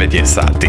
9 je sati.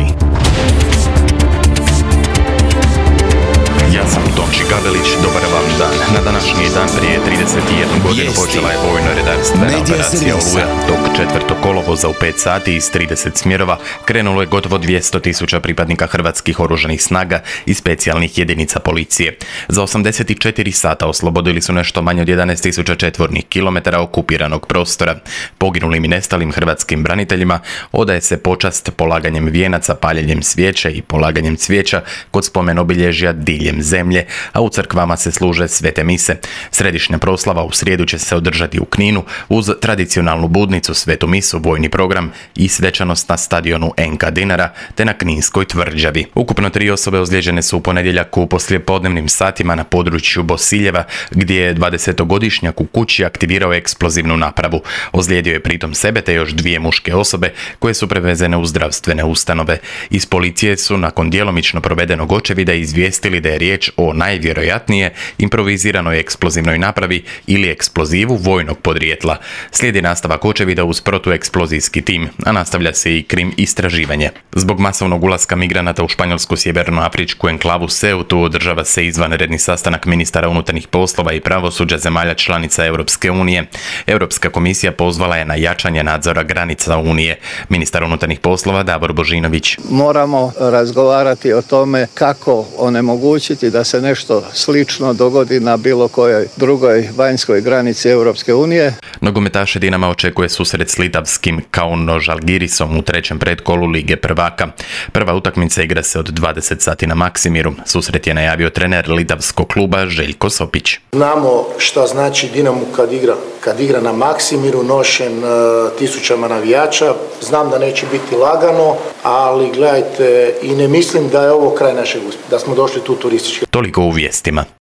Ja sam Tonči Gavelić, dobar vam dan. Na današnji dan prije 31 godinu počela je vojno-redarstvena operacija Oluja. Tog 4. kolovoza u 5 sati iz 30 smjerova krenulo je gotovo 200.000 pripadnika hrvatskih oružanih snaga i specijalnih jedinica policije. Za 84 sata oslobodili su nešto manje od 11.000 četvornih kilometara okupiranog prostora. Poginulim i nestalim hrvatskim braniteljima odaje se počast polaganjem vijenaca, paljenjem svijeće i polaganjem cvijeća kod spomen obilježja diljem zemlje, a u crkvama se služe svete mise. Središnja proslava u srijedu će se održati u Kninu uz tradicionalnu budnicu, svetu misu, vojni program i svečanost na stadionu NK Dinara te na Kninskoj tvrđavi. Ukupno 3 osobe ozlijeđene su u ponedjeljak u poslijepodnevnim satima na području Bosiljeva, gdje je 20-godišnjak u kući aktivirao eksplozivnu napravu. Ozlijedio je pritom sebe te još 2 muške osobe koje su prevezene u zdravstvene ustanove. Iz policije su nakon djelomično provedenog očevida izvijestili da je riječ o najvjerojatnije improviziranoj eksplozivnoj napravi ili eksplozivu vojnog podrijetla. Slijedi nastavak očevida uz protueksplozijski tim, a nastavlja se i krim istraživanje. Zbog masovnog ulaska migranata u španjolsku sjevernoafričku enklavu Ceutu održava se izvanredni sastanak ministara unutarnjih poslova i pravosuđa zemalja članica Europske unije. Europska komisija pozvala je na jačanje nadzora granica Unije. Ministar unutarnjih poslova Davor Božinović. Moramo razgovarati o tome kako onemogućiti da se nešto slično dogodi na bilo kojoj drugoj vanjskoj granici Europske unije. Nogometaše Dinama očekuje susret s litavskim Kauno Žalgirisom u 3. pretkolu Lige prvaka. Prva utakmica igra se od 20 sati na Maksimiru. Susret je najavio trener litavskog kluba Željko Sopić. Znamo što znači Dinamo kad igra na Maksimiru, nošen tisućama navijača. Znam da neće biti lagano, ali gledajte, i ne mislim da je ovo kraj našeg uspjeha, da smo došli tu turistički. Toliko u vijestima.